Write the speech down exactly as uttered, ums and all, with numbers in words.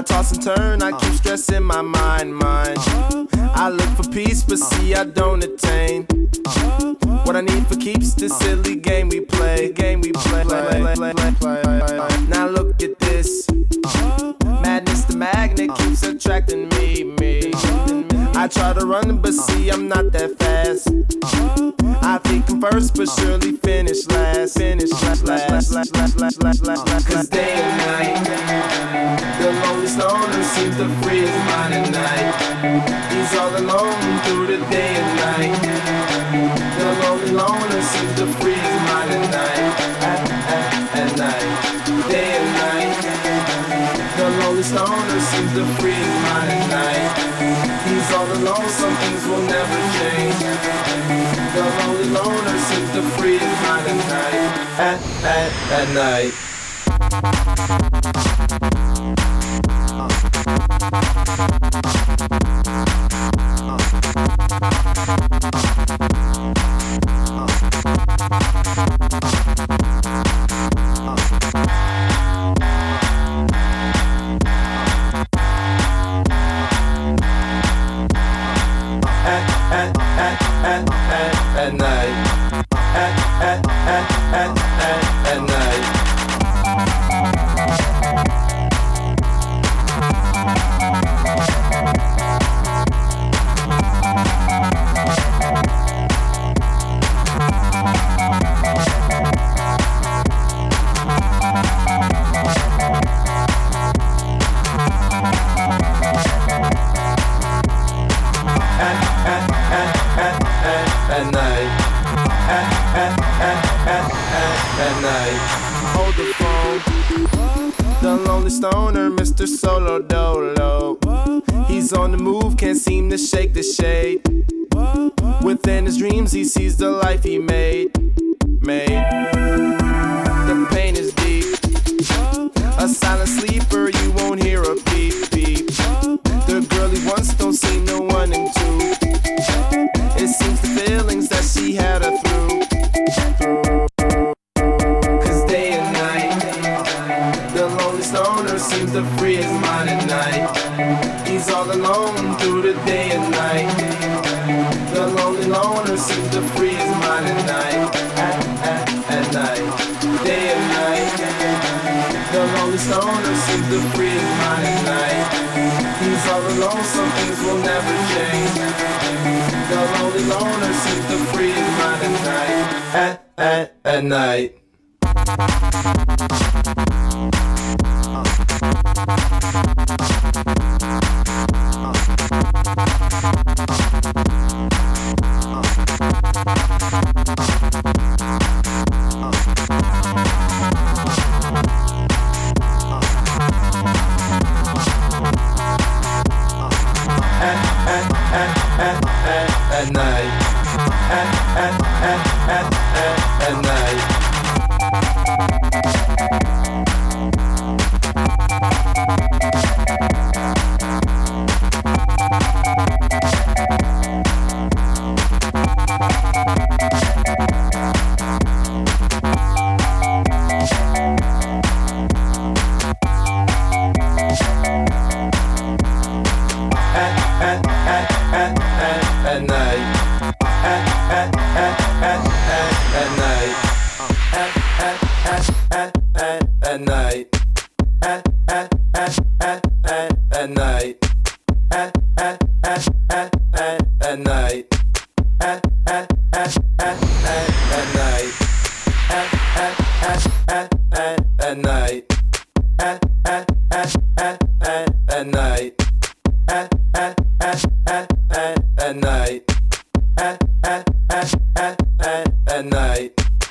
toss and turn, I keep stressing my mind, mind. I look for peace, but see I don't attain. What I need for keeps this silly game we play, game we play. Now look at this. Madness, the magnet keeps attracting me, me. I try to run, but see I'm not that fast. I think I'm first, but surely finish last. Finish last, last, last, last, last, last, last. Cause day and night, the lonely stoner seems to free his mind at night. He's all alone through the day and night. The lonely loner seems to free his mind at night. At, at, at night, day and night. The lonely stoner seems to free his mind at night. He's all alone, some things will never change. The lonely loner seems to free his mind at night. At, at, at night. At night, at, at, at, at, at, at night. At night, at, at, at, at, at, at night. Hold the phone. The lonely stoner, Mister Solo Dolo. He's on the move, can't seem to shake the shade. Within his dreams, he sees the life he made. Made. The pain is deep. A silent sleeper, you won't hear a beep, beep. The girl he wants don't seem to want him to. It seems the feelings that she had her through, through. Cause day and night, the lonely stoner seems to free his mind at night. He's all alone through the day and night. The lonely loner seems to free his mind at night. At, at, at night, day and night. The lonely stoner seems to free his mind at night. He's all alone, some things will never change. The lonely loner seems to free his mind at night. At, at, at night. At night, at, at, at, at, at, at night. At night, at, at, at, at, at, at night, at, at, at, at, at, at night, at, at, at, at, at, at night, at, at, at, at, at, at night, at, at, at, at, at, at night, at, at, at, at, at, at night, at, at, at, at, at, at night, at, at, at, at, at, at night. At, at, at, at, at, at night.